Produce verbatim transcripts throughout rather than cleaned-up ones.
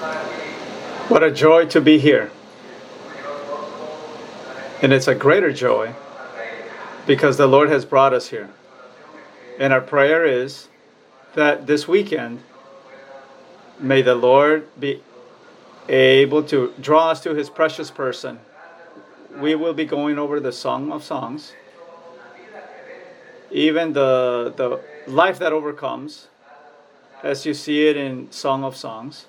What a joy to be here. And it's a greater joy because the Lord has brought us here. And our prayer is that this weekend, may the Lord be able to draw us to His precious person. We will be going over the Song of Songs, even the, the life that overcomes, as you see it in Song of Songs.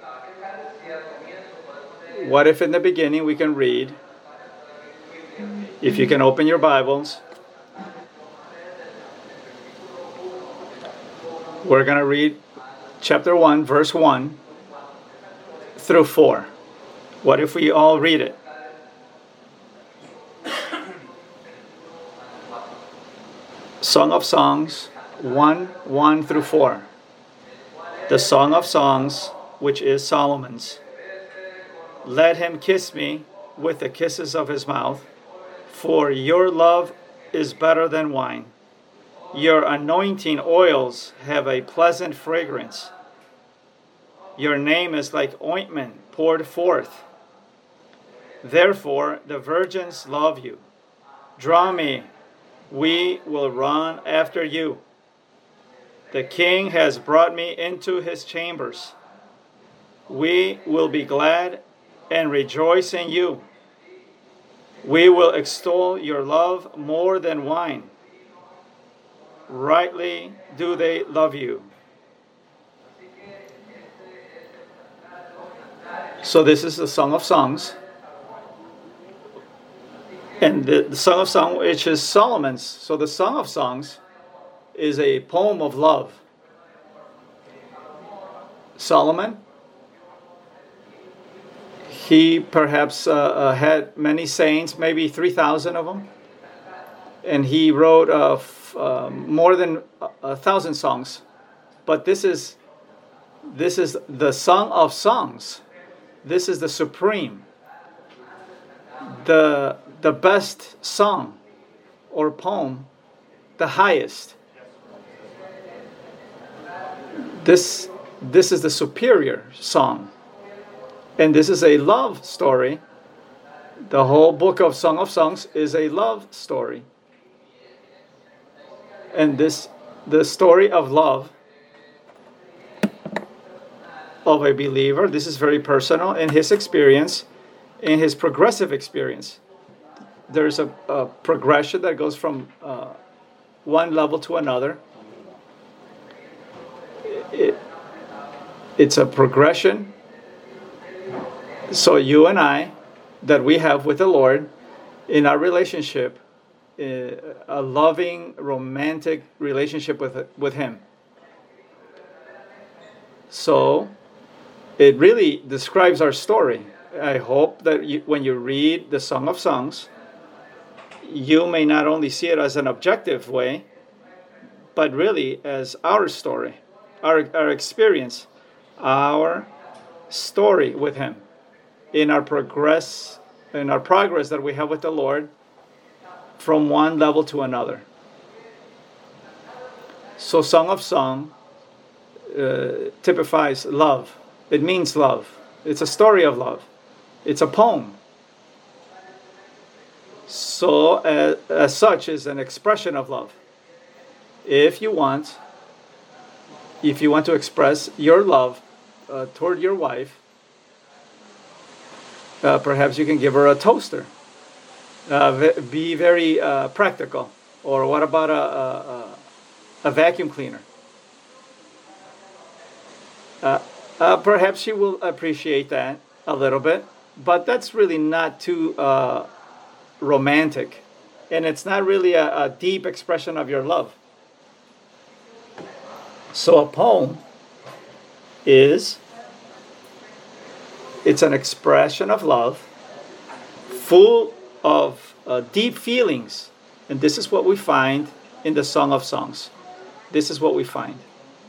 What if in the beginning we can read, if you can open your Bibles, we're going to read chapter one, verse one through four. What if we all read it? Song of Songs one, one through four. The Song of Songs, which is Solomon's. Let him kiss me with the kisses of his mouth, for your love is better than wine. Your anointing oils have a pleasant fragrance. Your name is like ointment poured forth. Therefore the virgins love you. Draw me, we will run after you. The king has brought me into his chambers. We will be glad and rejoice in you. We will extol your love more than wine. Rightly do they love you. So this is the Song of Songs. And the, the Song of Songs, which is Solomon's. So the Song of Songs is a poem of love. Solomon, he perhaps uh, uh, had many saints, maybe three thousand of them. And he wrote uh, f- uh, more than a, a thousand songs. But this is this is the Song of Songs. This is the supreme, the the best song or poem, the highest. This this is the superior song. And this is a love story. The whole book of Song of Songs is a love story. And this, the story of love of a believer, this is very personal in his experience, in his progressive experience. There's a, a progression that goes from uh, one level to another. It, it's a progression. So you and I, that we have with the Lord in our relationship, uh, a loving, romantic relationship with with Him. So it really describes our story. I hope that you, when you read the Song of Songs, you may not only see it as an objective way, but really as our story, our our experience, our story with Him. In our progress, in our progress that we have with the Lord, from one level to another. So, Song of Song uh, typifies love. It means love. It's a story of love. It's a poem. So, as, as such, is an expression of love. If you want, if you want to express your love uh, toward your wife, Uh, perhaps you can give her a toaster. Uh, v- be very uh, practical. Or what about a, a, a vacuum cleaner? Uh, uh, perhaps she will appreciate that a little bit, but that's really not too uh, romantic. And it's not really a, a deep expression of your love. So a poem is... It's an expression of love, full of uh, deep feelings. And this is what we find in the Song of Songs. This is what we find.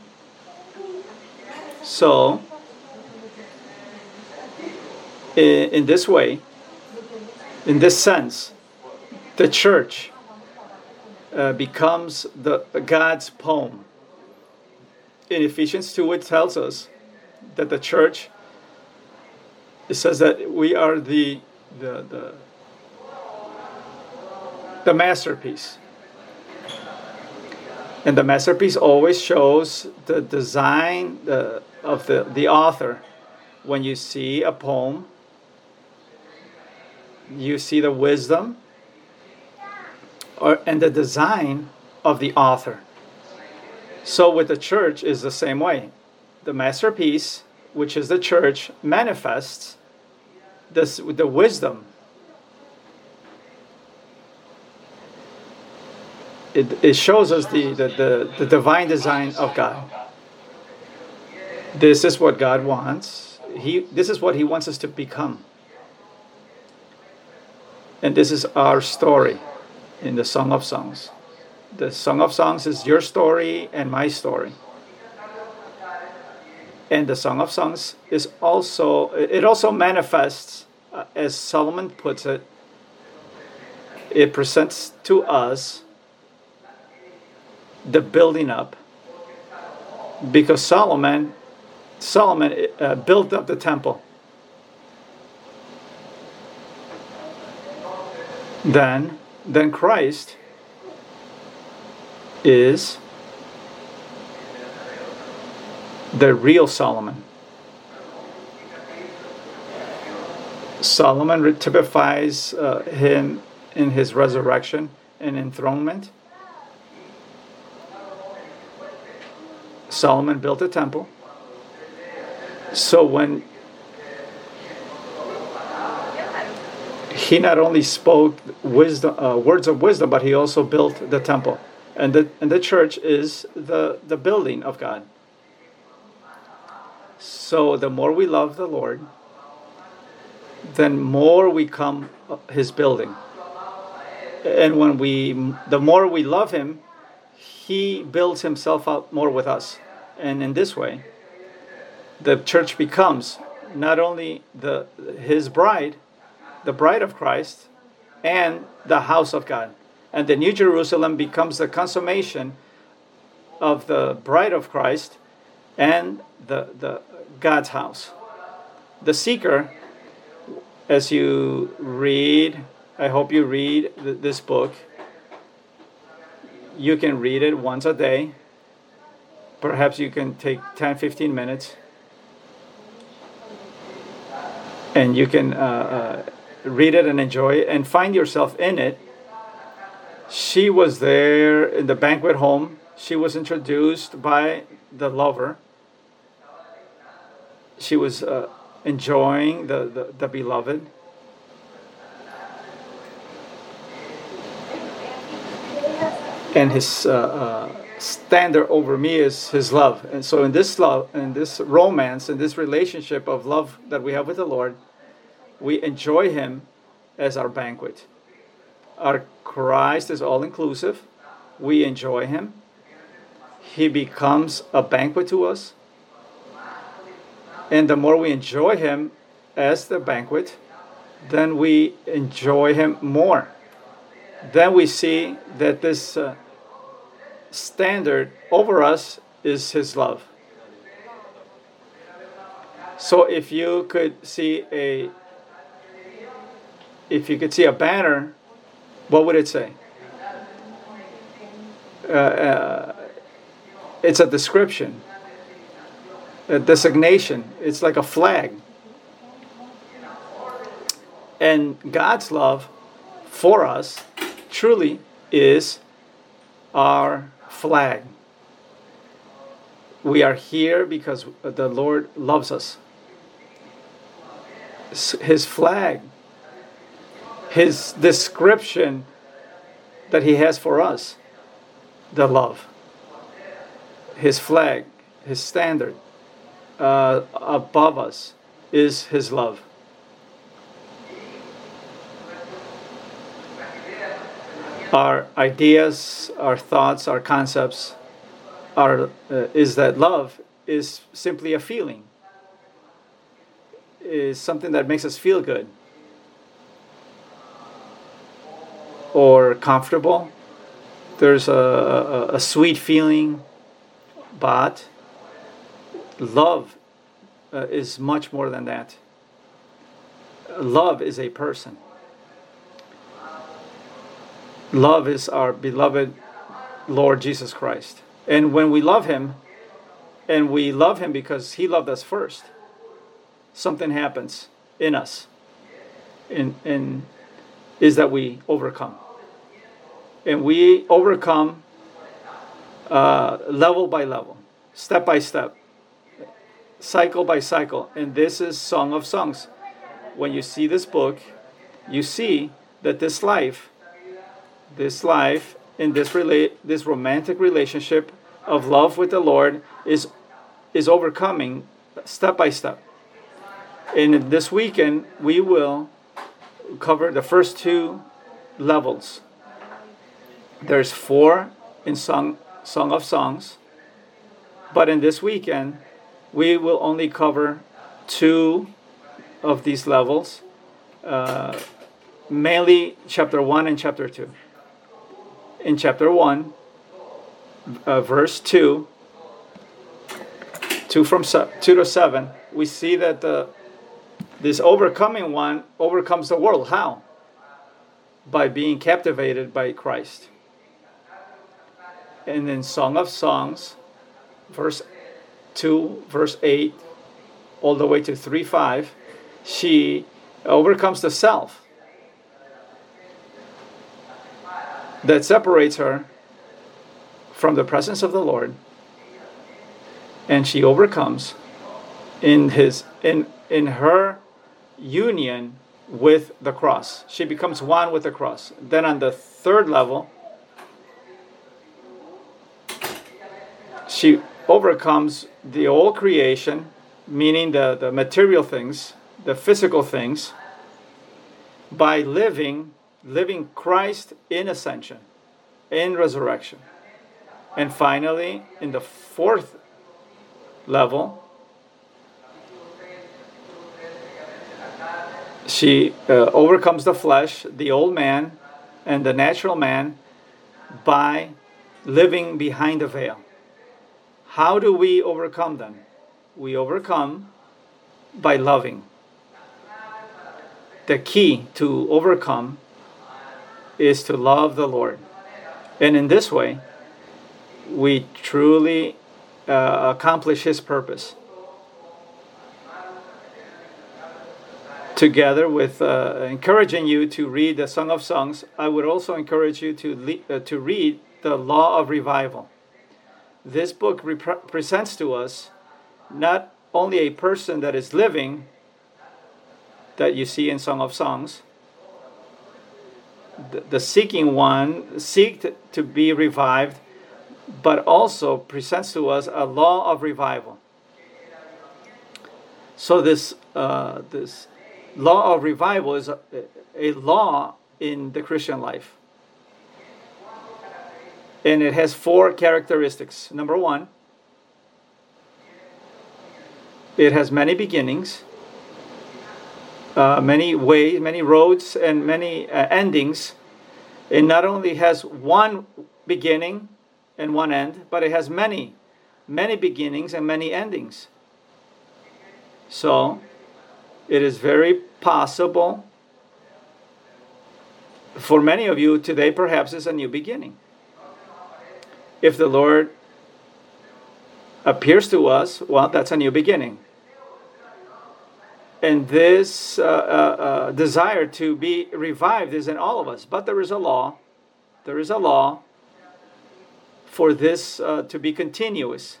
So, in, in this way, in this sense, the church uh, becomes the God's poem. In Ephesians two, it tells us that the church it says that we are the the the, the masterpiece. And the masterpiece always shows the design the, of the, the author. When you see a poem, you see the wisdom or, and the design of the author. So with the church is the same way. The masterpiece, which is the church, manifests this, the wisdom. It, it shows us the, the, the, the divine design of God. This is what God wants. He, this is what He wants us to become. And this is our story in the Song of Songs. The Song of Songs is your story and my story. And the Song of Songs is also, it also manifests, uh, as Solomon puts it, it presents to us the building up, because Solomon Solomon uh, built up the temple. Then, then Christ is the real Solomon. Solomon typifies uh, him in his resurrection and enthronement. Solomon built a temple. So when he not only spoke wisdom, uh, words of wisdom, but he also built the temple. And the, and the church is the, the building of God. So the more we love the Lord, then more we come His building. And when we, the more we love Him, He builds Himself up more with us. And in this way, the church becomes not only the His bride, the bride of Christ, and the house of God. And the New Jerusalem becomes the consummation of the bride of Christ and the, the God's house. The seeker, as you read, I hope you read th- this book, you can read it once a day. Perhaps you can take ten, fifteen minutes. And you can uh, uh, read it and enjoy it and find yourself in it. She was there in the banquet home. She was introduced by the lover. She was uh, enjoying the, the, the beloved. And his uh, uh, standard over me is His love. And so in this love, in this romance, in this relationship of love that we have with the Lord, we enjoy Him as our banquet. Our Christ is all-inclusive. We enjoy Him. He becomes a banquet to us. And the more we enjoy Him as the banquet, then we enjoy Him more. Then we see that this uh, standard over us is His love. So if you could see a if you could see a banner, what would it say? Uh, uh, it's a description, a designation. It's like a flag. And God's love for us truly is our flag. We are here because the Lord loves us. His flag, His description that He has for us, the love. His flag, His standard uh, above us is His love. Our ideas, our thoughts, our concepts are uh, is that love is simply a feeling. Is something that makes us feel good or comfortable. There's a, a, a sweet feeling, but love uh, is much more than that. Love is a person. Love is our beloved Lord Jesus Christ. And when we love him, and we love him because he loved us first, something happens in us. And, and is that we overcome. And we overcome uh, level by level, step by step, cycle by cycle. And this is Song of Songs. When you see this book, you see that this life, this life in this relate, this romantic relationship of love with the Lord is is overcoming step by step. And this weekend we will cover the first two levels. There's four in Song Song of Songs, but in this weekend we will only cover two of these levels, uh, mainly chapter one and chapter two. In chapter one, uh, verse two, two from se- two to seven, we see that the this overcoming one overcomes the world. How? By being captivated by Christ. And in Song of Songs, verse two, verse eight, all the way to three five, she overcomes the self that separates her from the presence of the Lord, and she overcomes in his in in her union with the cross. She becomes one with the cross. Then on the third level, she overcomes the old creation, meaning the, the material things, the physical things, by living living Christ in ascension, in resurrection. And finally, in the fourth level, she uh, overcomes the flesh, the old man, and the natural man by living behind the veil. How do we overcome them? We overcome by loving. The key to overcome is to love the Lord. And in this way, we truly uh, accomplish his purpose. Together with uh, encouraging you to read the Song of Songs, I would also encourage you to, le- uh, to read the Law of Revival. This book rep- presents to us not only a person that is living, that you see in Song of Songs, the, the seeking one, seek to, to be revived, but also presents to us a law of revival. So this uh, this law of revival is a, a law in the Christian life. And it has four characteristics. Number one, it has many beginnings, uh, many ways, many roads, and many uh, endings. It not only has one beginning and one end, but it has many, many beginnings and many endings. So, it is very possible for many of you today, perhaps it's a new beginning. If the Lord appears to us, well, that's a new beginning. And this uh, uh, uh, desire to be revived is in all of us. But there is a law. There is a law for this uh, to be continuous.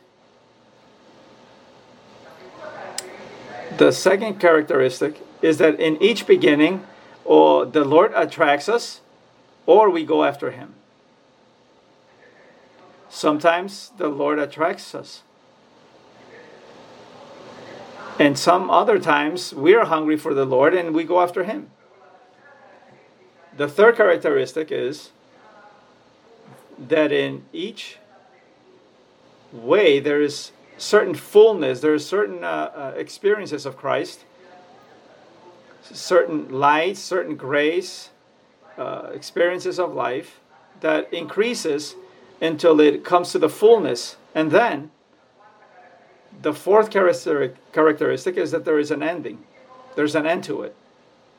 The second characteristic is that in each beginning, or the Lord attracts us, or we go after him. Sometimes the Lord attracts us. And some other times we are hungry for the Lord and we go after him. The third characteristic is that in each way there is certain fullness, there are certain uh, uh, experiences of Christ, certain light, certain grace, uh, experiences of life that increases until it comes to the fullness. And then the fourth characteristic is that there is an ending. There's an end to it.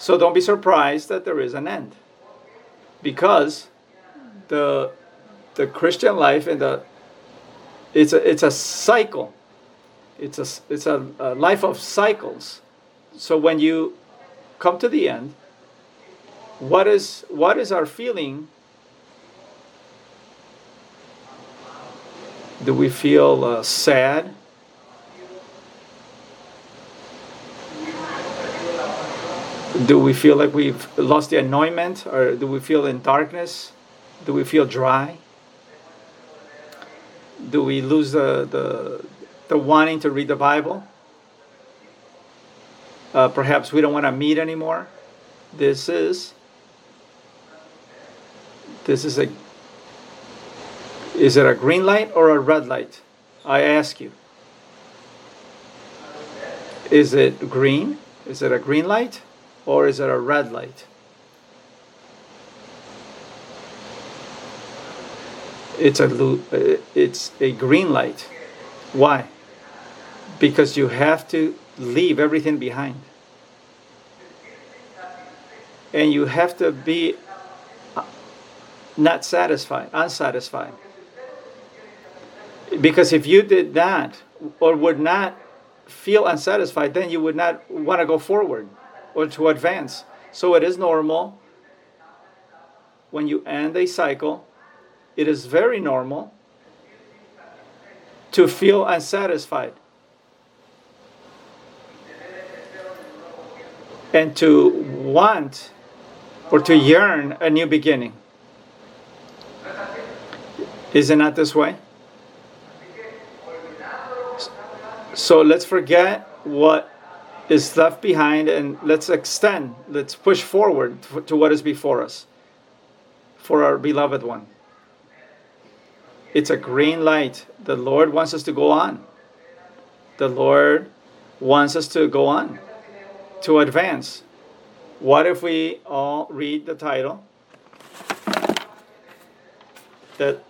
So don't be surprised that there is an end, because the the Christian life and the it's a it's a cycle. It's a it's a, a life of cycles. So when you come to the end, what is what is our feeling? Do we feel uh, sad? Do we feel like we've lost the anointment, or do we feel in darkness? Do we feel dry? Do we lose the the, the wanting to read the Bible? Uh, perhaps we don't want to meet anymore. This is this is a is it a green light or a red light? I ask you. Is it green? Is it a green light? Or is it a red light? It's a it's a green light. Why? Because you have to leave everything behind. And you have to be not satisfied, unsatisfied. Because if you did that, or would not feel unsatisfied, then you would not want to go forward or to advance. So it is normal when you end a cycle, it is very normal to feel unsatisfied and to want or to yearn a new beginning. Is it not this way? So let's forget what is left behind and let's extend, let's push forward to what is before us for our beloved one. It's a green light. The Lord wants us to go on. The Lord wants us to go on, to advance. What if we all read the title? That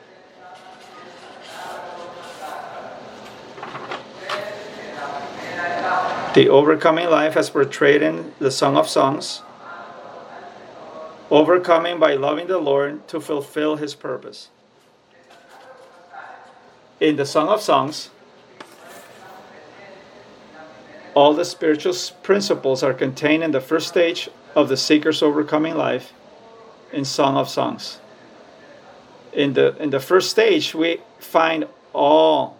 the overcoming life as portrayed in the Song of Songs. Overcoming by loving the Lord to fulfill His purpose. In the Song of Songs, all the spiritual principles are contained in the first stage of the seeker's overcoming life in Song of Songs. In the, in the first stage, we find all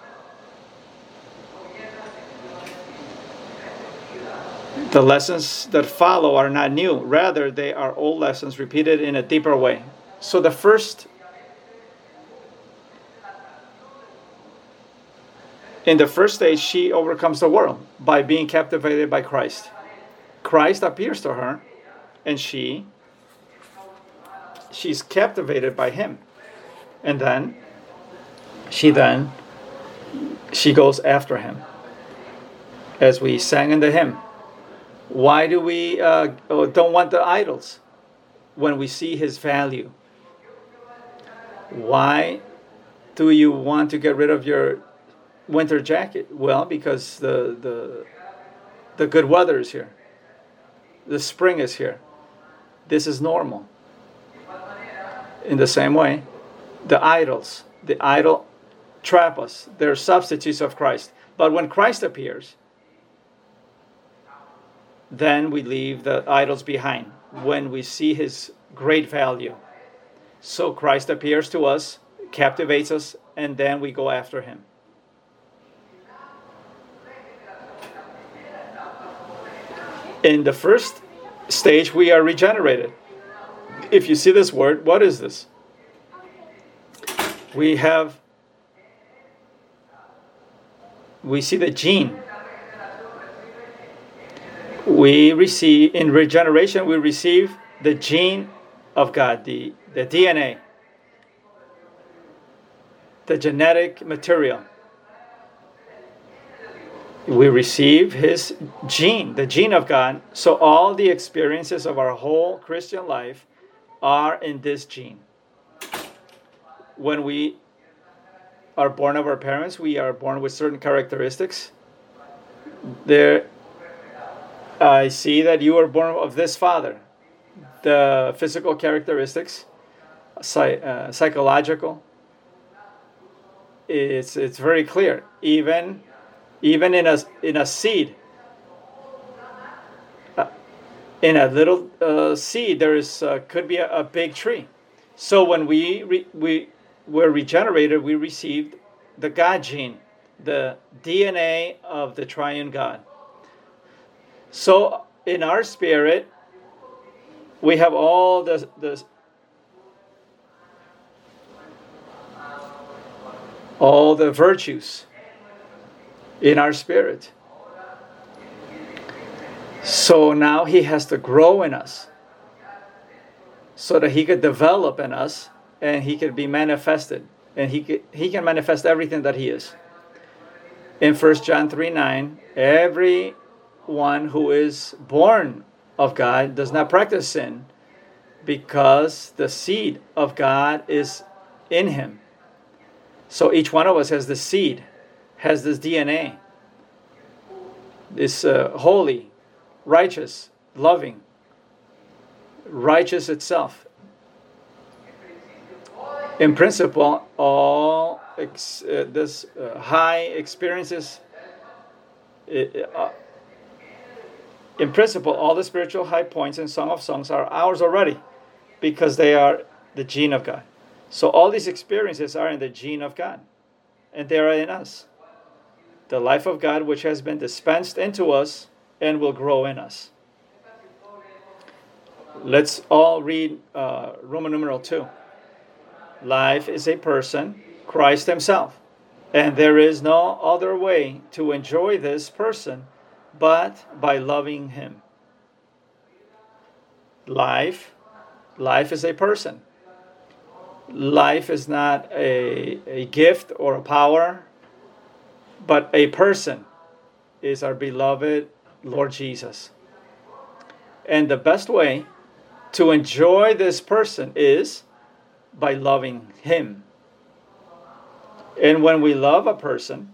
the lessons that follow are not new. Rather, they are old lessons repeated in a deeper way. So the first, in the first stage, she overcomes the world by being captivated by Christ. Christ appears to her, and she, she's captivated by Him. And then, she then, she goes after Him. As we sang in the hymn. Why do we uh, don't want the idols when we see His value? Why do you want to get rid of your winter jacket? Well, because the the the good weather is here. The spring is here. This is normal. In the same way, the idols, the idol trap us. They're substitutes of Christ. But when Christ appears, then we leave the idols behind when we see His great value. So Christ appears to us, captivates us, and then we go after Him. In the first stage, we are regenerated. If you see this word, what is this? We have, we see the gene. We receive, in regeneration, we receive the gene of God, the, the D N A, the genetic material. We receive His gene, the gene of God. So all the experiences of our whole Christian life are in this gene. When we are born of our parents, we are born with certain characteristics. There I see that you were born of this father. The physical characteristics, psy- uh, psychological, it's it's very clear. Even even in a in a seed, uh, in a little uh, seed, there is uh, could be a, a big tree. So when we re, we were regenerated, we received the God gene, the D N A of the Triune God. So in our spirit, we have all the the all the virtues in our spirit. So now he has to grow in us so that he could develop in us and he could be manifested. And he could, he can manifest everything that he is. In First John three nine, everyone who is born of God does not practice sin because the seed of God is in him. So each one of us has the seed, has this D N A, this uh, holy, righteous, loving, righteous itself. In principle, all ex- uh, this uh, high experiences, uh, in principle, all the spiritual high points in Song of Songs are ours already because they are the gene of God. So all these experiences are in the gene of God, and they are in us. The life of God which has been dispensed into us and will grow in us. Let's all read uh, Roman numeral two. Life is a person, Christ himself, and there is no other way to enjoy this person but by loving him. Life, life is a person. Life is not a, a gift or a power, but a person is our beloved Lord Jesus. And the best way to enjoy this person is by loving him. And when we love a person,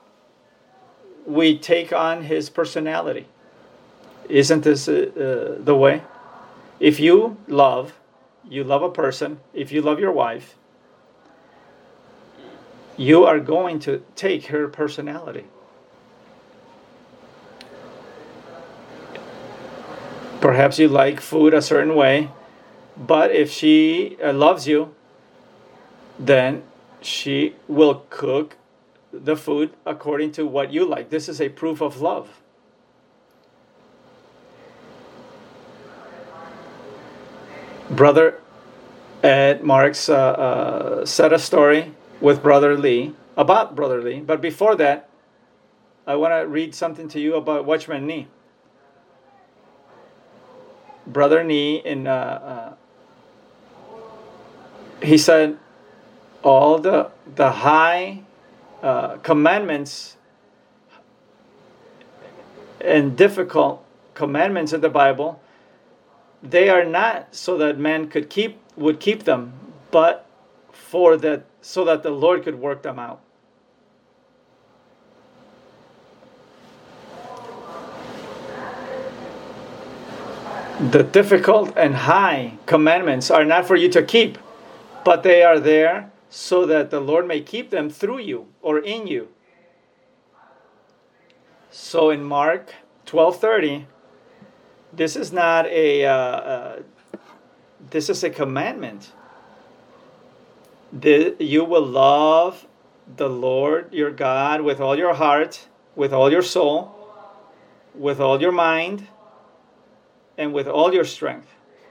we take on his personality. Isn't this uh, the way? If you love, you love a person, if you love your wife, you are going to take her personality. Perhaps you like food a certain way, but if she uh, loves you, then she will cook the food according to what you like. This is a proof of love. Brother Ed Marks uh, uh, said a story with Brother Lee, about Brother Lee, but before that, I want to read something to you about Watchman Nee. Brother Nee, in, uh, uh, he said, all the, the high uh, commandments and difficult commandments in the Bible, they are not so that man could keep would keep them, but for that so that the Lord could work them out. The difficult and high commandments are not for you to keep, but they are there so that the Lord may keep them through you or in you. So in Mark twelve thirty, this is not a, uh, uh, this is a commandment. The, you will love the Lord your God with all your heart, with all your soul, with all your mind, and with all your strength.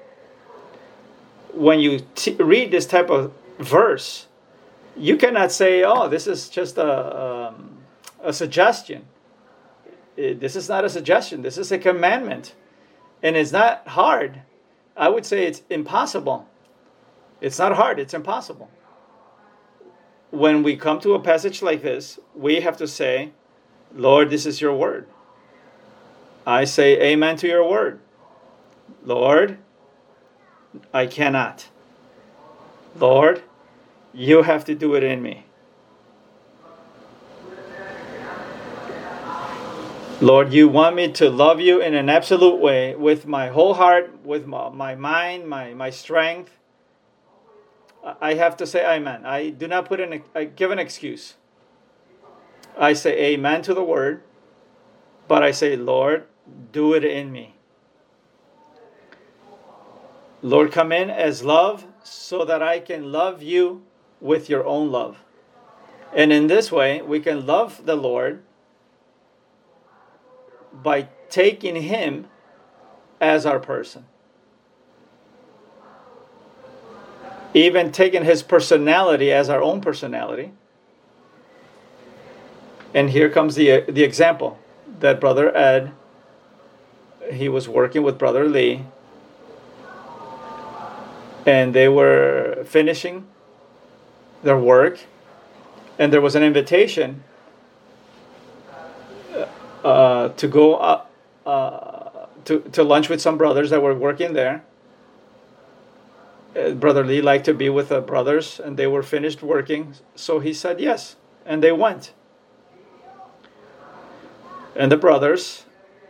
When you t- read this type of verse, you cannot say, oh, this is just a, um, a suggestion. It, this is not a suggestion. This is a commandment. And it's not hard. I would say it's impossible. It's not hard. It's impossible. When we come to a passage like this, we have to say, Lord, this is your word. I say amen to your word. Lord, I cannot. Lord, you have to do it in me. Lord, you want me to love you in an absolute way with my whole heart, with my, my mind, my, my strength. I have to say amen. I do not put in a, I give an excuse. I say amen to the word, but I say, Lord, do it in me. Lord, come in as love so that I can love you with your own love. And in this way, we can love the Lord by taking him as our person. Even taking his personality as our own personality. And here comes the the example that Brother Ed, he was working with Brother Lee, and they were finishing their work, and there was an invitation uh, to go up, uh, to, to lunch with some brothers that were working there. Uh, Brother Lee liked to be with the brothers, and they were finished working, so he said yes, and they went. And the brothers,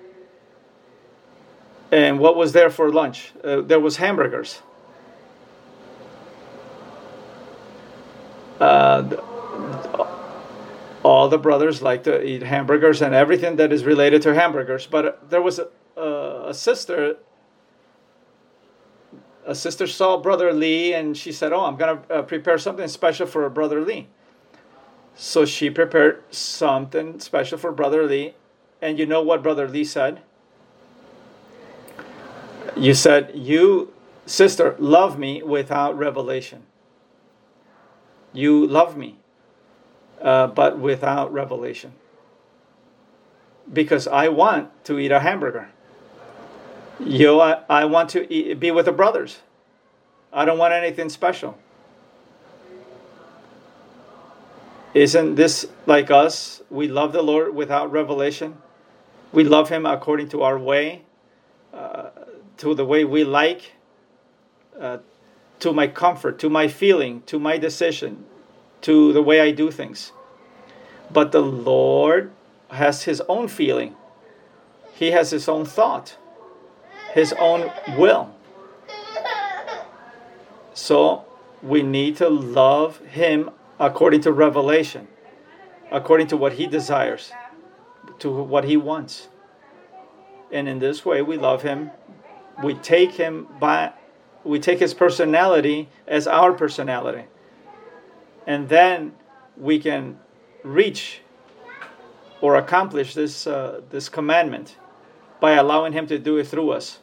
and what was there for lunch? Uh, there was hamburgers. Uh, all the brothers like to eat hamburgers and everything that is related to hamburgers. But there was a, a, a sister, a sister saw Brother Lee, and she said, oh, I'm going to uh, prepare something special for Brother Lee. So she prepared something special for Brother Lee. And you know what Brother Lee said? You said, you, sister, love me without revelation. You love me, uh, but without revelation. Because I want to eat a hamburger. You, I, I want to eat, be with the brothers. I don't want anything special. Isn't this like us? We love the Lord without revelation. We love him according to our way, uh, to the way we like, uh, to my comfort, to my feeling, to my decision, to the way I do things. But the Lord has his own feeling. He has his own thought, his own will. So we need to love him according to revelation, according to what he desires, to what he wants. And in this way we love him. We take him by we take his personality as our personality. And then we can reach or accomplish this uh, this commandment by allowing him to do it through us.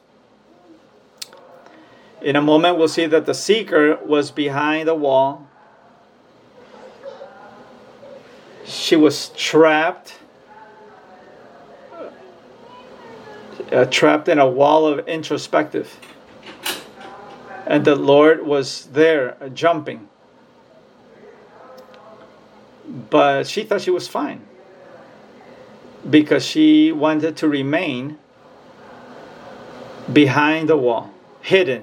In a moment we'll see that the seeker was behind the wall. She was trapped Uh, trapped in a wall of introspective, and the Lord was there uh, jumping, but she thought she was fine because she wanted to remain behind the wall, hidden.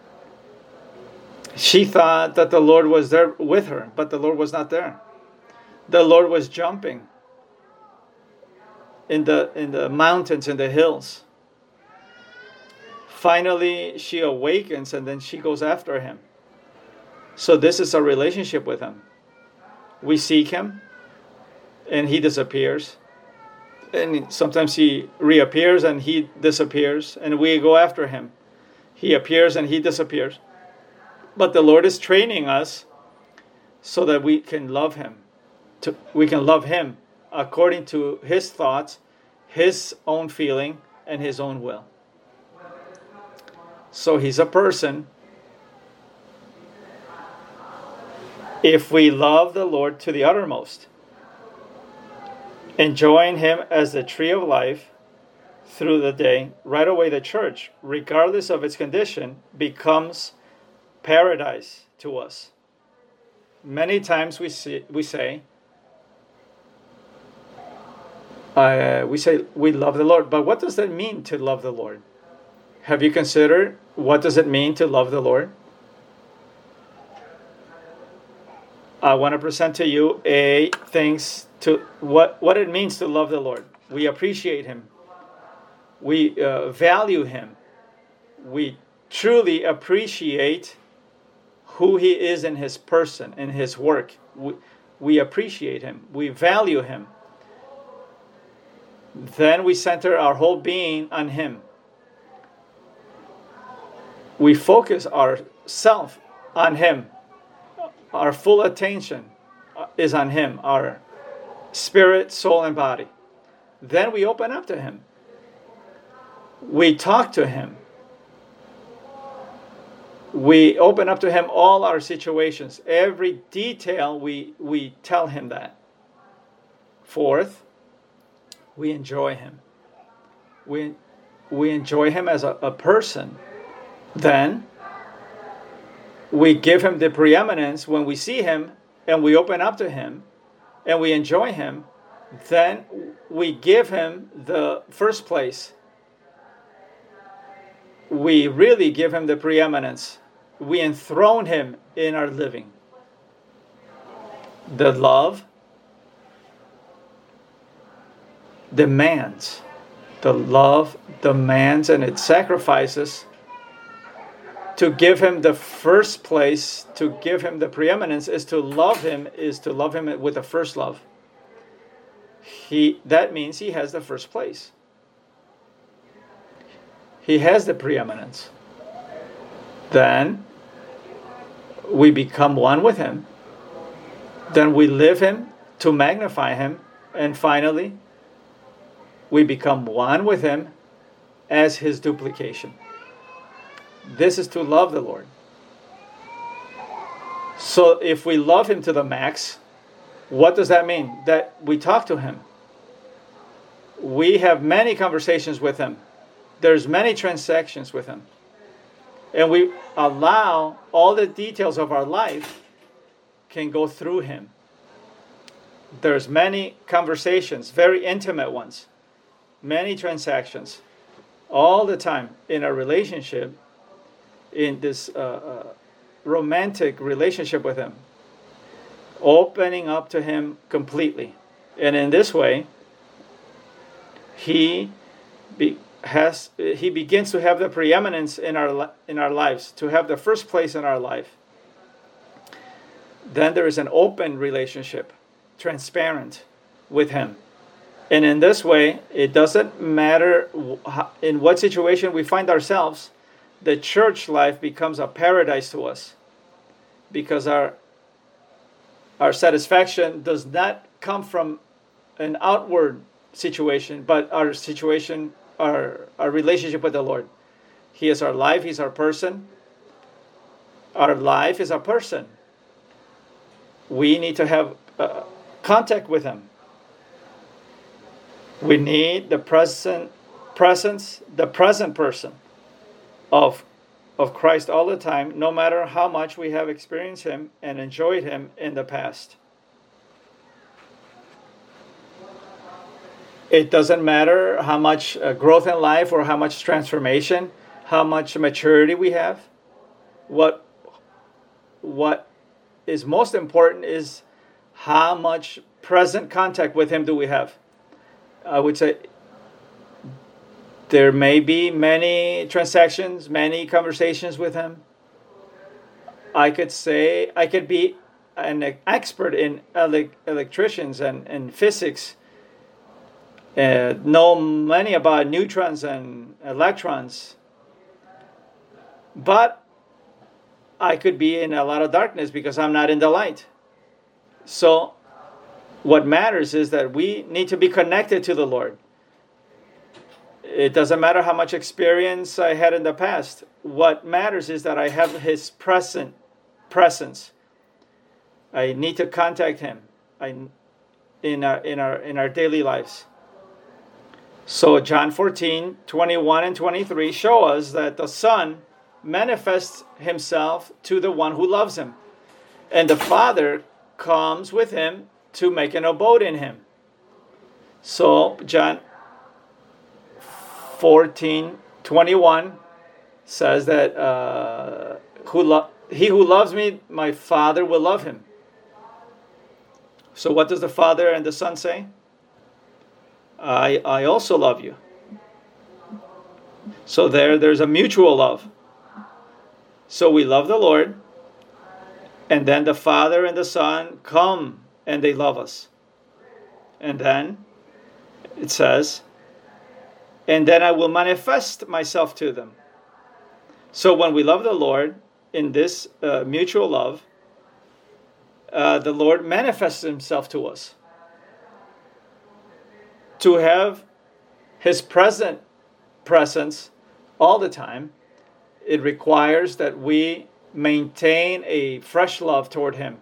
She thought that the Lord was there with her, but the Lord was not there. The Lord was jumping in the in the mountains, in the hills. Finally, she awakens, and then she goes after him. So this is a relationship with him. We seek him, and he disappears. And sometimes he reappears, and he disappears, and we go after him. He appears, and he disappears. But the Lord is training us so that we can love him. To, we can love him according to his thoughts, his own feeling, and his own will. So he's a person. If we love the Lord to the uttermost, enjoying him as the tree of life through the day, right away the church, regardless of its condition, becomes paradise to us. Many times we see, we say, uh, we say we love the Lord, but what does that mean to love the Lord? Have you considered what does it mean to love the Lord? I want to present to you a things to what what it means to love the Lord. We appreciate him. We uh, value him. We truly appreciate who he is in his person, in his work. We, we appreciate him. We value him. Then we center our whole being on him. We focus ourself on him. Our full attention is on him, our spirit, soul, and body. Then we open up to him. We talk to him. We open up to him all our situations. Every detail, we, we tell him that. Fourth, we enjoy him. We, we enjoy him as a, a person. Then we give him the preeminence when we see him and we open up to him and we enjoy him. Then we give him the first place. We really give him the preeminence. We enthrone him in our living. The love demands. The love demands and it sacrifices to give him the first place, to give him the preeminence, is to love him, is to love him with the first love. He, that means he has the first place. He has the preeminence. Then we become one with him. Then we live him to magnify him. And finally, we become one with him as his duplication. This is to love the Lord. So if we love him to the max, what does that mean? That we talk to him. We have many conversations with him. There's many transactions with him. And we allow all the details of our life can go through him. There's many conversations, very intimate ones, many transactions, all the time in a relationship, in this uh, uh, romantic relationship with him, opening up to him completely. And in this way, he be, has he begins to have the preeminence in our in our lives, to have the first place in our life. Then there is an open relationship, transparent with him. And in this way, it doesn't matter in what situation we find ourselves, the church life becomes a paradise to us, because our our satisfaction does not come from an outward situation, but our situation, our our relationship with the Lord. He is our life, he's our person. Our life is a person. We need to have uh, contact with him. We need the present presence, the present person of of Christ all the time, no matter how much we have experienced him and enjoyed him in the past. It doesn't matter how much uh, growth in life or how much transformation, how much maturity we have. What what is most important is how much present contact with him do we have. I would say there may be many transactions, many conversations with him. I could say, I could be an expert in ele- electricians and, and physics, uh, know many about neutrons and electrons, but I could be in a lot of darkness because I'm not in the light. So what matters is that we need to be connected to the Lord. It doesn't matter how much experience I had in the past. What matters is that I have his present presence. I need to contact him I, in our, in our, in our daily lives. So John fourteen, twenty-one and twenty-three show us that the Son manifests himself to the one who loves him. And the Father comes with him to make an abode in him. So John fourteen, twenty-one says that uh, who lo- he who loves me, my Father will love him. So what does the Father and the Son say? I, I also love you. So there, there's a mutual love. So we love the Lord, and then the Father and the Son come and they love us. And then it says, and then I will manifest myself to them. So when we love the Lord in this uh, mutual love, uh, the Lord manifests himself to us. To have his present presence all the time, it requires that we maintain a fresh love toward him.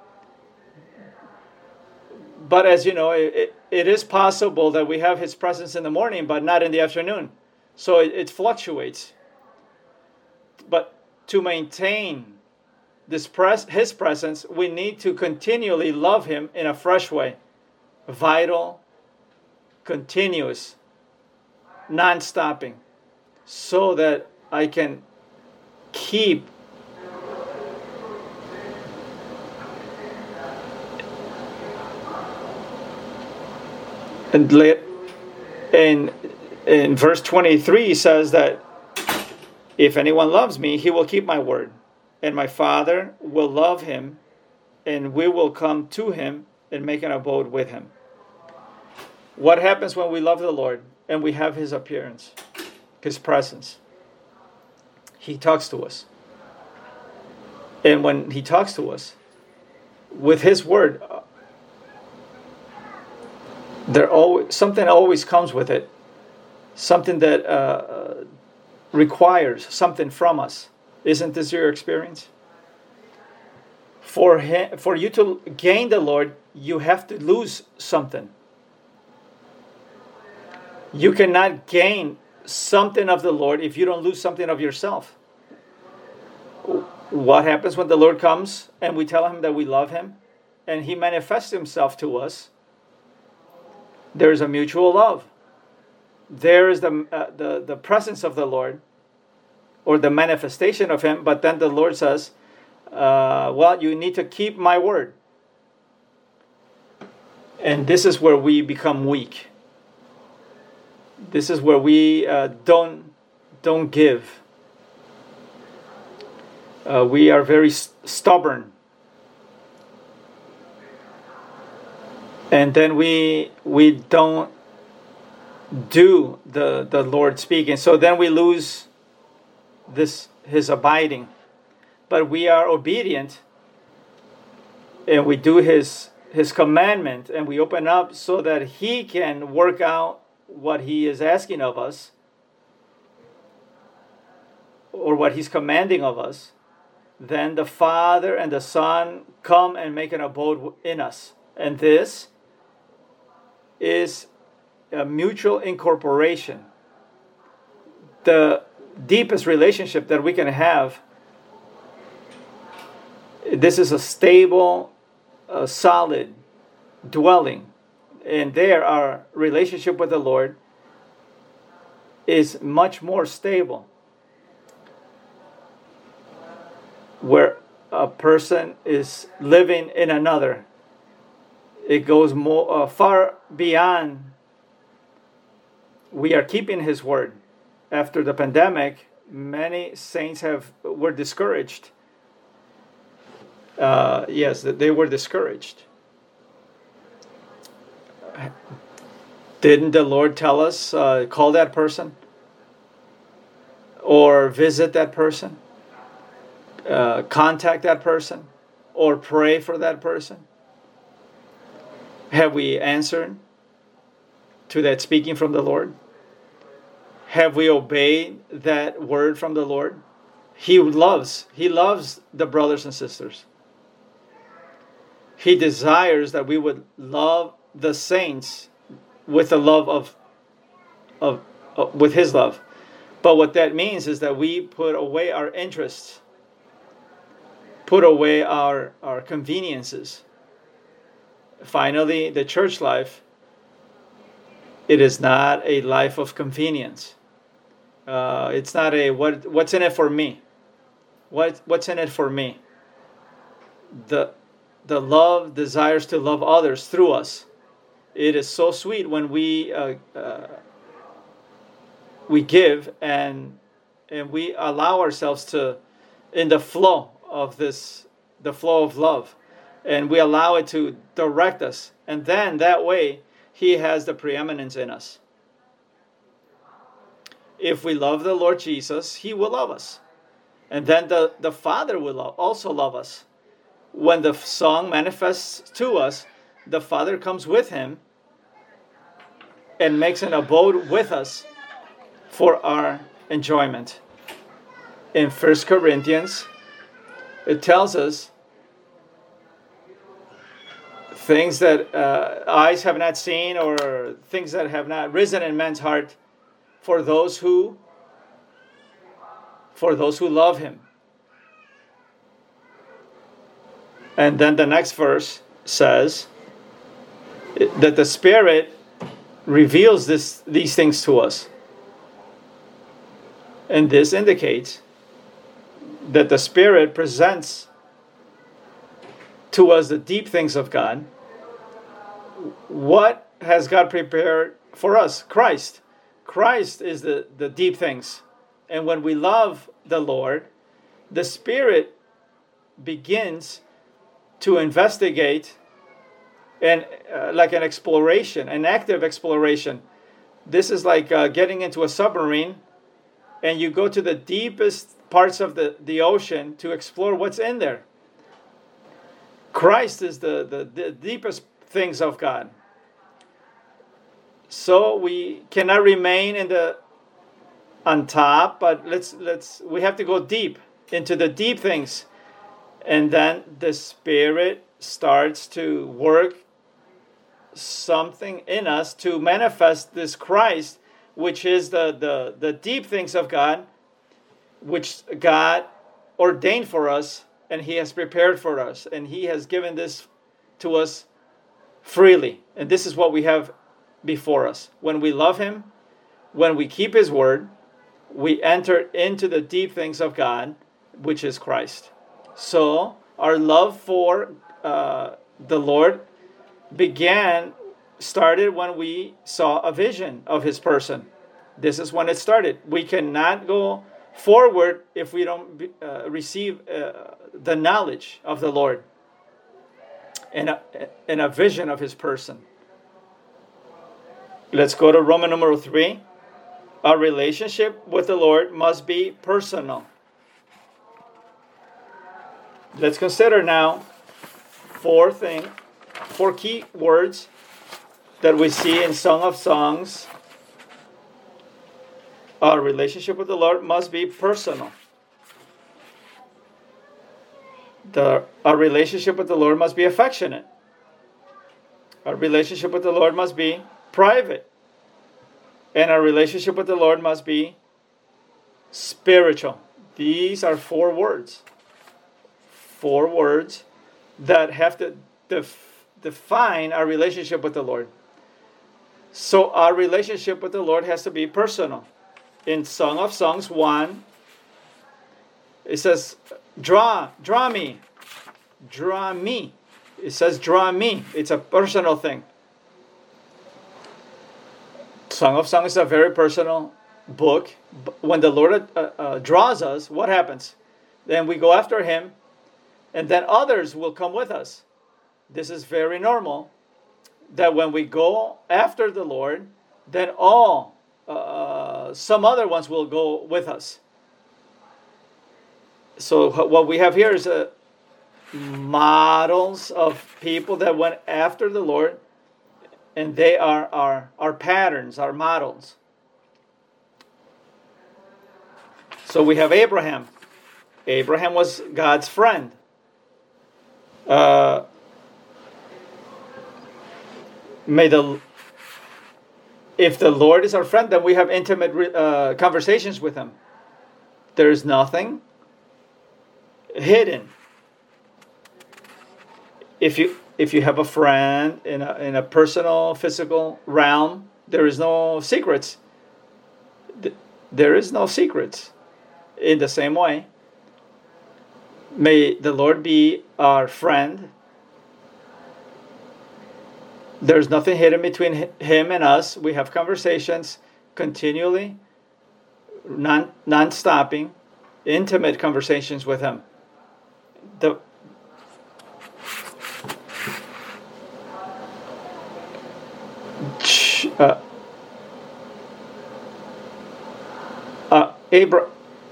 But as you know, it, it is possible that we have his presence in the morning, but not in the afternoon. So it, it fluctuates. But to maintain this pres- his presence, we need to continually love him in a fresh way. Vital, continuous, non-stopping. So that I can keep and let in in verse twenty-three says that if anyone loves me, he will keep my word, and my Father will love him, and we will come to him and make an abode with him. What happens when we love the Lord and we have his appearance, his presence? He talks to us. And when he talks to us, with his word, there always something always comes with it. Something that uh, requires something from us. Isn't this your experience? For him, for you to gain the Lord, you have to lose something. You cannot gain something of the Lord if you don't lose something of yourself. What happens when the Lord comes and we tell him that we love him and he manifests himself to us? There is a mutual love. There is the, uh, the, the presence of the Lord or the manifestation of him, but then the Lord says, uh, well, you need to keep my word. And this is where we become weak. This is where we uh, don't don't give. Uh, we are very st- stubborn, and then we we don't do the the Lord speaking. So then we lose this his abiding. But we are obedient, and we do his his commandment, and we open up so that he can work out what he is asking of us, or what he's commanding of us. Then the Father and the Son come and make an abode in us. And this is a mutual incorporation. The deepest relationship that we can have. This is a stable, a solid dwelling. And there, our relationship with the Lord is much more stable. Where a person is living in another, it goes more uh, far beyond. We are keeping his word. After the pandemic, many saints have were discouraged. Uh, yes, they were discouraged. Didn't the Lord tell us, uh, call that person? Or visit that person? Uh, contact that person? Or pray for that person? Have we answered to that speaking from the Lord? Have we obeyed that word from the Lord? He loves, He loves the brothers and sisters. He desires that we would love the saints with the love of, of, of with his love. But what that means is that we put away our interests, put away our, our conveniences. Finally, the church life, it is not a life of convenience. Uh, it's not a, what what's in it for me? What What's in it for me? The, the love desires to love others through us. It is so sweet when we uh, uh, we give and and we allow ourselves to in the flow of this, the flow of love, and we allow it to direct us, and then that way He has the preeminence in us. If we love the Lord Jesus, He will love us, and then the the Father will also love us. When the song manifests to us, the Father comes with Him and makes an abode with us for our enjoyment. In First Corinthians, it tells us things that uh, eyes have not seen, or things that have not risen in man's heart, for those who for those who love Him. And then the next verse says that the Spirit reveals this, these things to us. And this indicates that the Spirit presents to us the deep things of God. What has God prepared for us? Christ. Christ is the, the deep things. And when we love the Lord, the Spirit begins to investigate, and uh, like an exploration, an active exploration. This is like uh, getting into a submarine, and you go to the deepest parts of the, the ocean to explore what's in there. Christ is the, the, the deepest things of God. So we cannot remain in the on top, but let's let's we have to go deep into the deep things. And then the Spirit starts to work something in us to manifest this Christ, which is the, the, the deep things of God, which God ordained for us, and He has prepared for us, and He has given this to us freely. And this is what we have before us. When we love Him, when we keep His word, we enter into the deep things of God, which is Christ. So our love for uh, the Lord began, started when we saw a vision of His person. This is when it started. We cannot go forward if we don't uh, receive uh, the knowledge of the Lord and a, and a vision of His person. Let's go to Roman number three. Our relationship with the Lord must be personal. Let's consider now four things, four key words that we see in Song of Songs. Our relationship with the Lord must be personal. The, our relationship with the Lord must be affectionate. Our relationship with the Lord must be private. And our relationship with the Lord must be spiritual. These are four words. Four words that have to def- define our relationship with the Lord. So our relationship with the Lord has to be personal. In Song of Songs one, it says, draw, draw me, draw me. It says, draw me. It's a personal thing. Song of Songs is a very personal book. When the Lord uh, uh, draws us, what happens? Then we go after Him, and then others will come with us. This is very normal, that when we go after the Lord, then all, uh, some other ones will go with us. So what we have here is uh, models of people that went after the Lord, and they are our, our patterns, our models. So we have Abraham. Abraham was God's friend. Uh, may the if the Lord is our friend, then we have intimate uh, conversations with Him. There is nothing hidden. If you if you have a friend in a in a personal, physical realm, there is no secrets. There is no secrets. In the same way, may the Lord be our friend. There's nothing hidden between him and us. We have conversations continually, non non-stopping, intimate conversations with him. The uh, uh, Abra-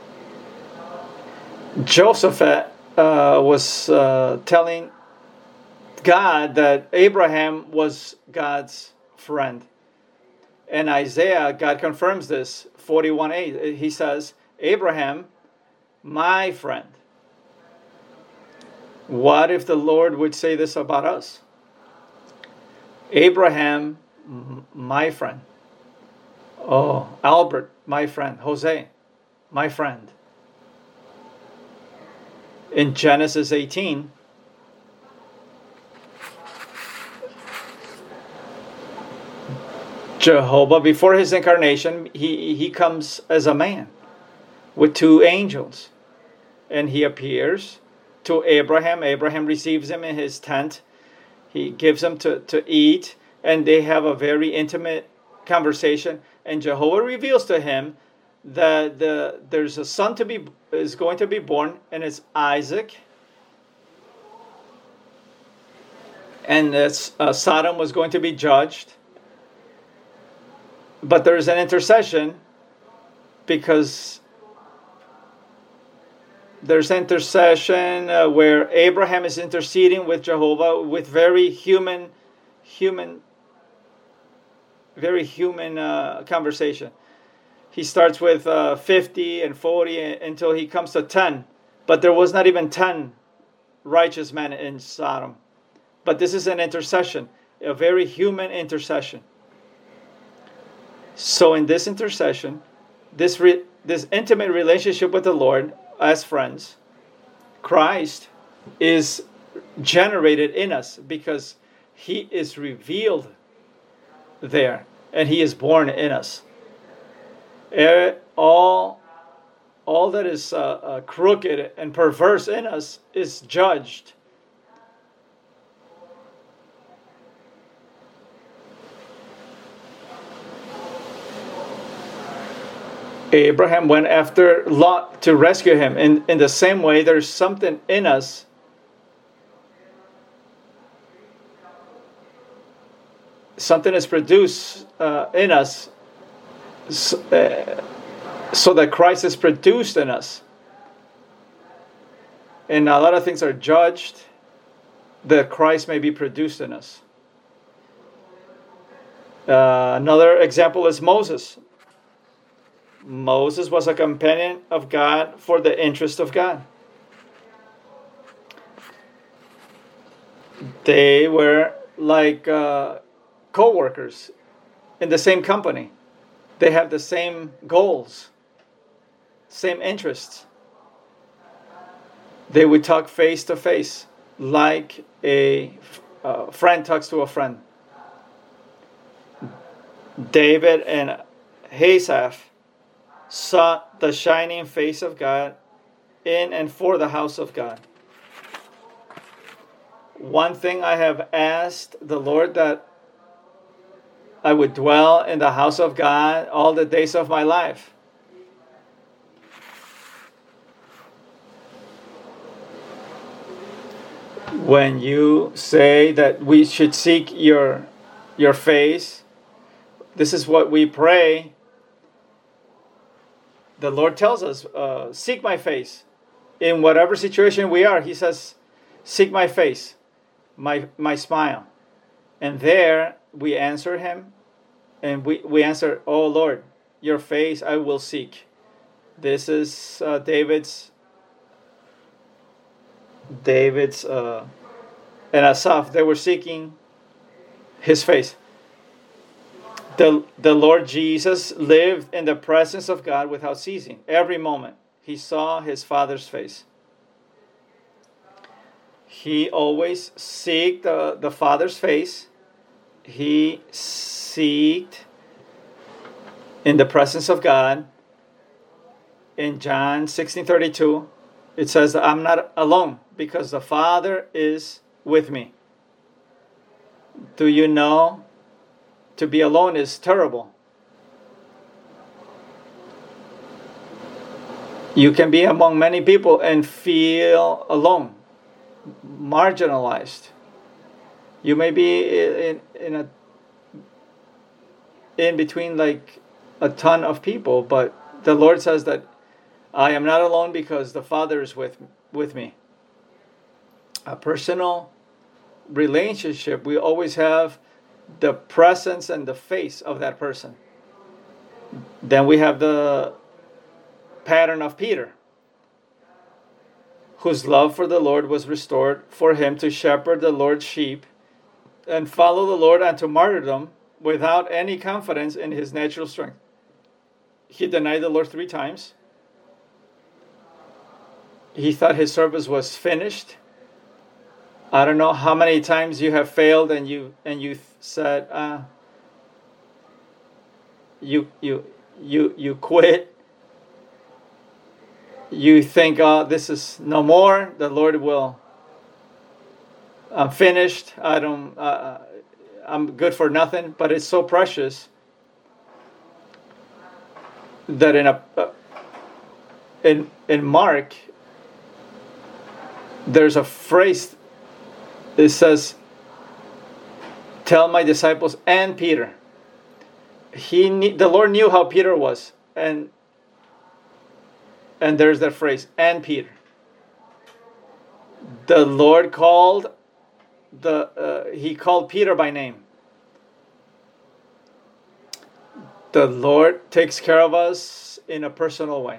Joseph uh, was uh, telling God that Abraham was God's friend. And Isaiah, God confirms this, forty-one eight. He says, Abraham, my friend. What if the Lord would say this about us? Abraham, my friend. Oh, Albert, my friend. Jose, my friend. In Genesis eighteen, Jehovah, before his incarnation, he, he comes as a man with two angels. And he appears to Abraham. Abraham receives him in his tent. He gives him to, to eat. And they have a very intimate conversation. And Jehovah reveals to him that the, there's a son to be is going to be born. And it's Isaac. And it's, uh, Sodom was going to be judged. But there's an intercession because there's intercession uh, where Abraham is interceding with Jehovah with very human, human, very human uh, conversation. He starts with uh, fifty and forty until he comes to ten. But there was not even ten righteous men in Sodom. But this is an intercession, a very human intercession. So in this intercession, this re, this intimate relationship with the Lord as friends, Christ is generated in us because he is revealed there and he is born in us. All, all that is uh, uh, crooked and perverse in us is judged. Abraham went after Lot to rescue him. In, in the same way, there's something in us something is produced uh, in us so, uh, so that Christ is produced in us. And a lot of things are judged that Christ may be produced in us. Uh, another example is Moses. Moses was a companion of God for the interest of God. They were like uh, co-workers in the same company. They have the same goals, same interests. They would talk face to face like a uh, friend talks to a friend. David and Asaph saw the shining face of God in and for the house of God. One thing I have asked the Lord, that I would dwell in the house of God all the days of my life. When you say that we should seek your, your face, this is what we pray. The Lord tells us, uh, seek my face. In whatever situation we are, he says, seek my face, my my smile. And there we answer him, and we, we answer, oh Lord, your face I will seek. This is uh, David's, David's uh, and Asaph, they were seeking his face. The, the Lord Jesus lived in the presence of God without ceasing. Every moment he saw his Father's face. He always seeked the, the Father's face. He seeked in the presence of God. In John sixteen thirty-two, it says, I'm not alone because the Father is with me. Do you know to be alone is terrible? You can be among many people and feel alone, marginalized. You may be in, in a in between like a ton of people, but the Lord says that I am not alone because the Father is with with me. A personal relationship, we always have the presence and the face of that person. Then we have the pattern of Peter, whose love for the Lord was restored for him to shepherd the Lord's sheep and follow the Lord unto martyrdom without any confidence in his natural strength. He denied the Lord three times. He thought his service was finished. I don't know how many times you have failed and you and you said, uh, you you you you quit. You think, oh, this is no more. The Lord will. I'm finished. I don't. Uh, I'm good for nothing. But it's so precious that in a uh, in in Mark, there's a phrase. It says, "Tell my disciples and Peter." He, knew, the Lord knew how Peter was, and and there's that phrase, "and Peter." The Lord called the uh, He called Peter by name. The Lord takes care of us in a personal way,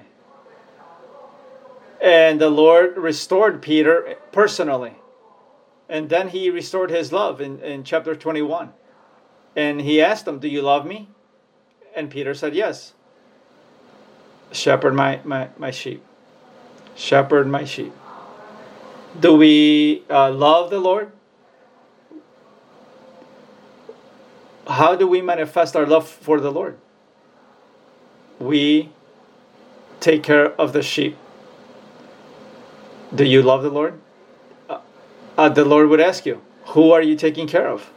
and the Lord restored Peter personally. And then he restored his love in, in chapter twenty-one. And he asked him, do you love me? And Peter said, yes. Shepherd my, my, my sheep. Shepherd my sheep. Do we uh, love the Lord? How do we manifest our love for the Lord? We take care of the sheep. Do you love the Lord? Uh, the Lord would ask you, who are you taking care of?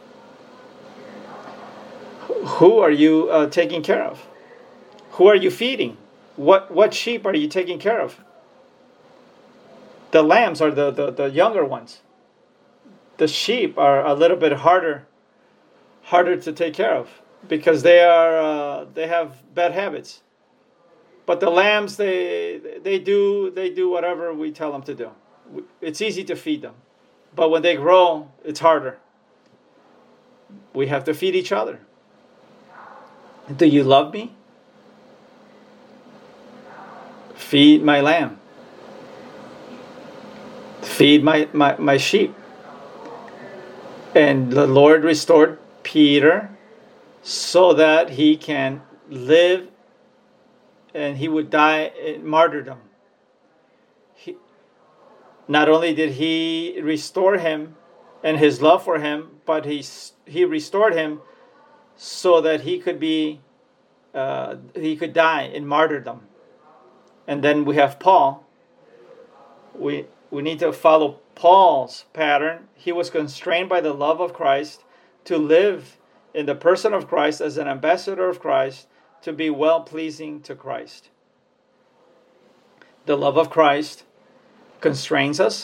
Who are you uh, taking care of? Who are you feeding? What what sheep are you taking care of? The lambs are the, the, the younger ones. The sheep are a little bit harder harder to take care of because they are uh, they have bad habits. But the lambs, they they do they do whatever we tell them to do. It's easy to feed them. But when they grow, it's harder. We have to feed each other. Do you love me? Feed my lamb. Feed my, my, my sheep. And the Lord restored Peter so that he can live and he would die in martyrdom. He, Not only did he restore him and his love for him, but he he restored him so that he could be uh, he could die in martyrdom. And then we have Paul. We we need to follow Paul's pattern. He was constrained by the love of Christ to live in the person of Christ as an ambassador of Christ, to be well-pleasing to Christ. The love of Christ constrains us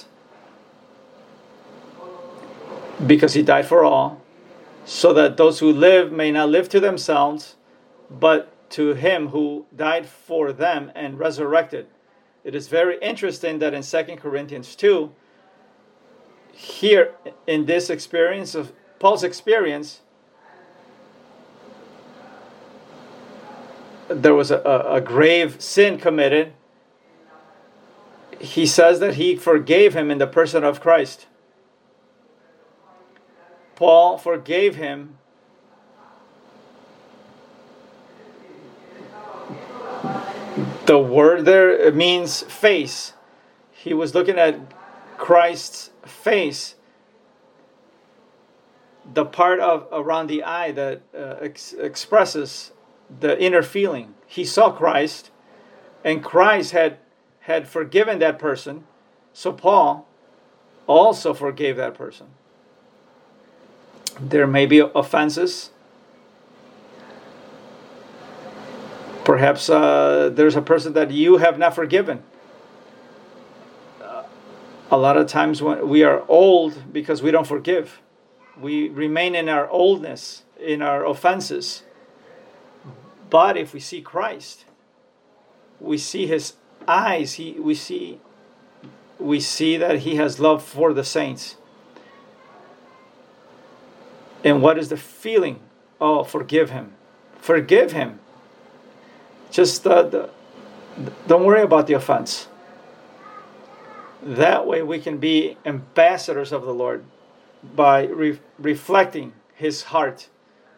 because he died for all, so that those who live may not live to themselves, but to him who died for them and resurrected. It is very interesting that in Second Corinthians two, here in this experience of Paul's experience, there was a, a, a grave sin committed. He says that he forgave him in the person of Christ. Paul forgave him the word there means face. He was looking at Christ's face, the part of around the eye that uh, ex- expresses the inner feeling. He saw Christ, and Christ had had forgiven that person, so Paul also forgave that person. There may be offenses. Perhaps uh, there's a person that you have not forgiven. Uh, a lot of times when we are old because we don't forgive. We remain in our oldness, in our offenses. But if we see Christ, we see his eyes, he, we see we see that he has love for the saints. And what is the feeling? Oh, forgive him. Forgive him. Just uh, the, don't worry about the offense. That way we can be ambassadors of the Lord by re- reflecting his heart.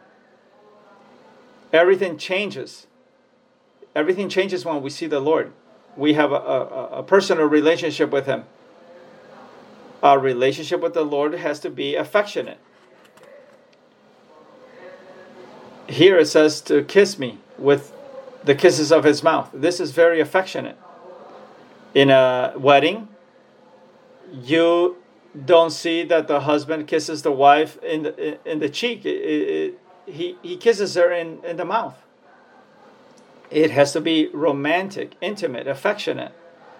Everything changes. Everything changes when we see the Lord. We have a, a, a personal relationship with him. Our relationship with the Lord has to be affectionate. Here it says to kiss me with the kisses of his mouth. This is very affectionate. In a wedding, you don't see that the husband kisses the wife in the, in the cheek. It, it, he, he kisses her in, in the mouth. It has to be romantic, intimate, affectionate.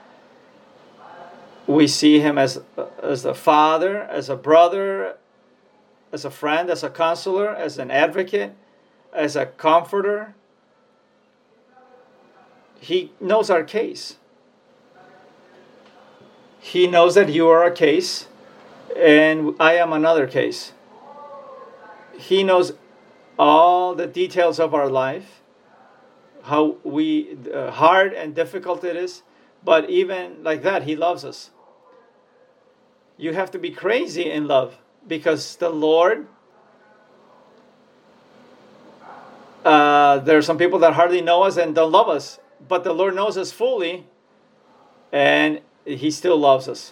We see him as, as a father, as a brother, as a friend, as a counselor, as an advocate, as a comforter. He knows our case. He knows that you are a case and I am another case. He knows all the details of our life, how we uh, hard and difficult it is, but even like that, he loves us. You have to be crazy in love because the Lord, uh, there are some people that hardly know us and don't love us, but the Lord knows us fully and he still loves us.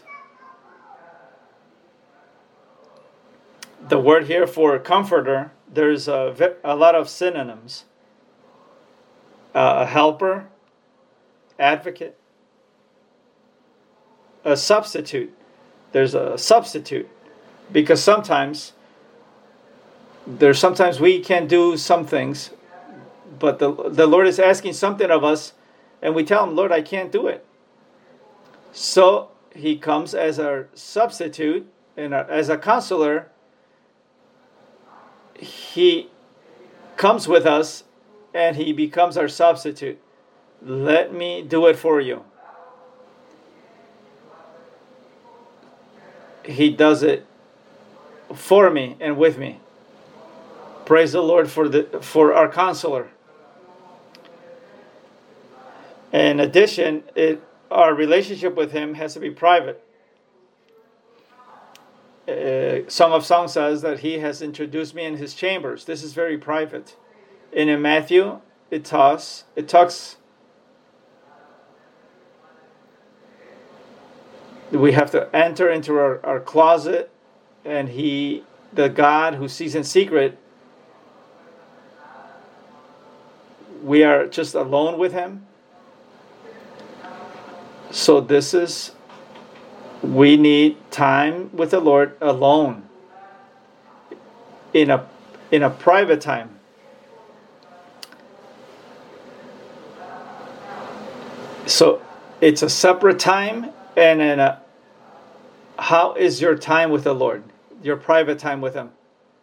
The word here for comforter, there's a, a lot of synonyms. Uh, a helper, advocate, a substitute. There's a substitute because sometimes there's sometimes we can do some things, but the the Lord is asking something of us, and we tell him, Lord, I can't do it. So he comes as our substitute and our, as a counselor. He comes with us and he becomes our substitute. Let me do it for you. He does it for me and with me. Praise the Lord for the for our counselor. In addition, it, our relationship with him has to be private. Uh, Song of Songs says that he has introduced me in his chambers. This is very private. And in Matthew, it talks, it talks, we have to enter into our, our closet, and he, the God who sees in secret, we are just alone with him. So this is, we need time with the Lord alone, in a in a private time. So it's a separate time, and in a, how is your time with the Lord? Your private time with him.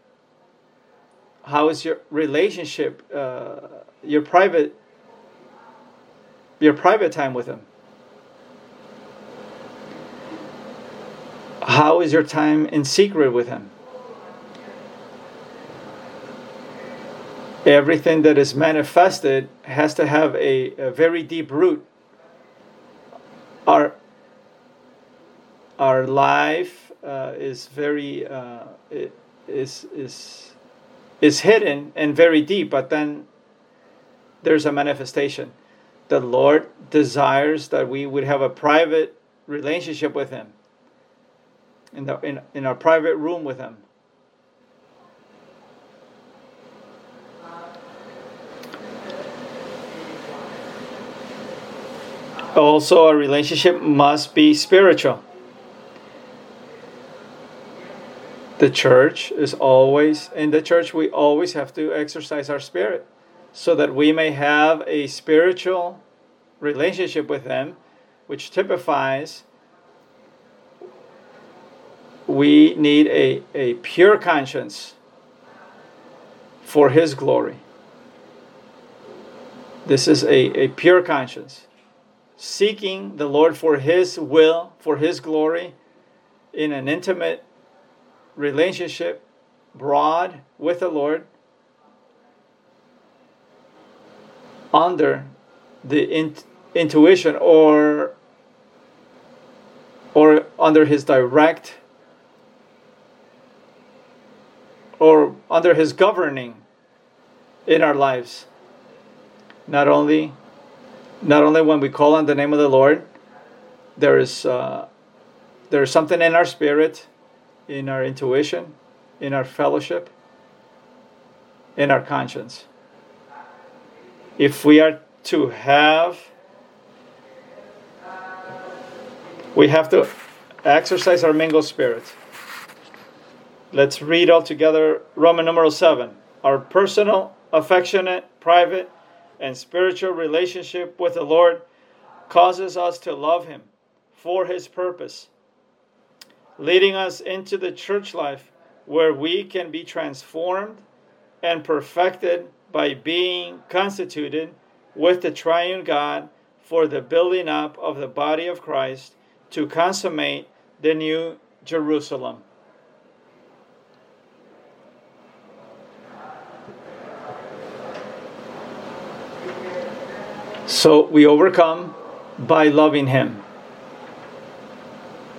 How is your relationship? Uh, your private your private time with him. How is your time in secret with him? Everything that is manifested has to have a, a very deep root. Our our life uh, is very uh, it, is is is hidden and very deep, but then there's a manifestation. The Lord desires that we would have a private relationship with him. In, the, in, in our private room with him. Also, our relationship must be spiritual. The church is always, in the church we always have to exercise our spirit so that we may have a spiritual relationship with Him, which typifies we need a, a pure conscience for His glory. This is a, a pure conscience, seeking the Lord for His will, for His glory, in an intimate relationship, broad with the Lord, under the in, intuition or or under His direct or under His governing in our lives. Not only, not only when we call on the name of the Lord, there is uh, there is something in our spirit, in our intuition, in our fellowship, in our conscience. If we are to have, we have to exercise our mingled spirit. Let's read all together Roman numeral seven. Our personal, affectionate, private, and spiritual relationship with the Lord causes us to love Him for His purpose, leading us into the church life where we can be transformed and perfected by being constituted with the triune God for the building up of the body of Christ to consummate the new Jerusalem. So we overcome by loving Him.